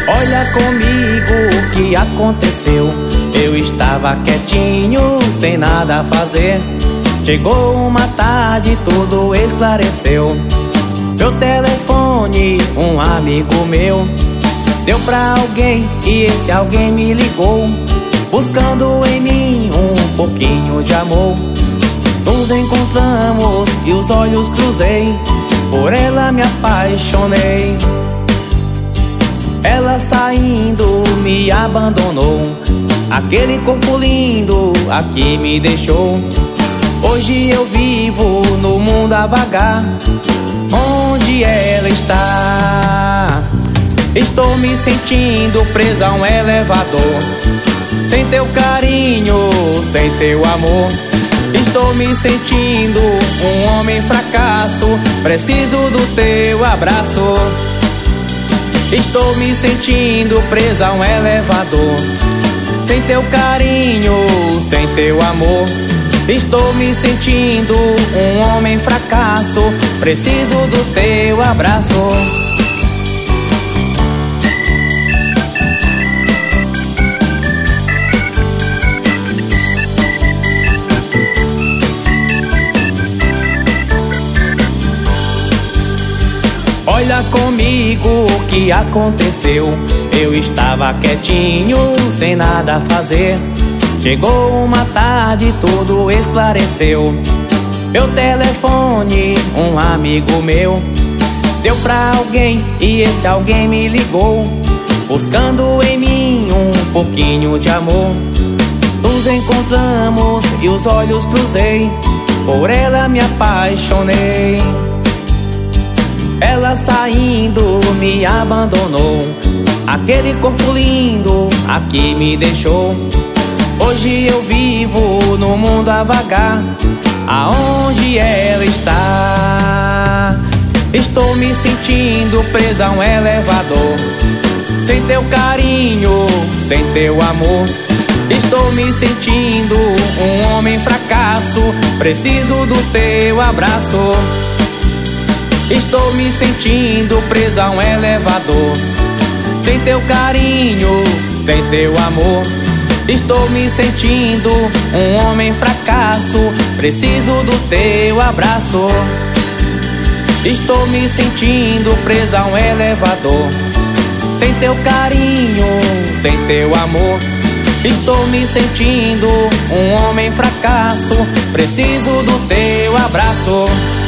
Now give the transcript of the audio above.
Olha comigo o que aconteceu. Eu estava quietinho, sem nada a fazer. Chegou uma tarde, tudo esclareceu. Meu telefone, um amigo meu deu pra alguém e esse alguém me ligou, buscando em mim um pouquinho de amor. Nos encontramos e os olhos cruzei, por ela me apaixonei. Ela saindo me abandonou, aquele corpo lindo aqui me deixou. Hoje eu vivo no mundo a vagar, onde ela está? Estou me sentindo preso a um elevador, sem teu carinho, sem teu amor. Estou me sentindo um homem fracasso, preciso do teu abraço. Estou me sentindo preso a um elevador, sem teu carinho, sem teu amor. Estou me sentindo um homem fracasso, preciso do teu abraço. Olha comigo o que aconteceu. Eu estava quietinho, sem nada a fazer. Chegou uma tarde, tudo esclareceu. Meu telefone, um amigo meu deu pra alguém e esse alguém me ligou, buscando em mim um pouquinho de amor. Nos encontramos e os olhos cruzei, por ela me apaixonei. Ela saindo me abandonou, aquele corpo lindo aqui me deixou. Hoje eu vivo no mundo a vagar, aonde ela está? Estou me sentindo presa a um elevador, sem teu carinho, sem teu amor. Estou me sentindo um homem fracasso, preciso do teu abraço. Estou me sentindo presa a um elevador, sem teu carinho, sem teu amor. Estou me sentindo um homem fracasso, preciso do teu abraço. Estou me sentindo presa a um elevador, sem teu carinho, sem teu amor. Estou me sentindo um homem fracasso, preciso do teu abraço.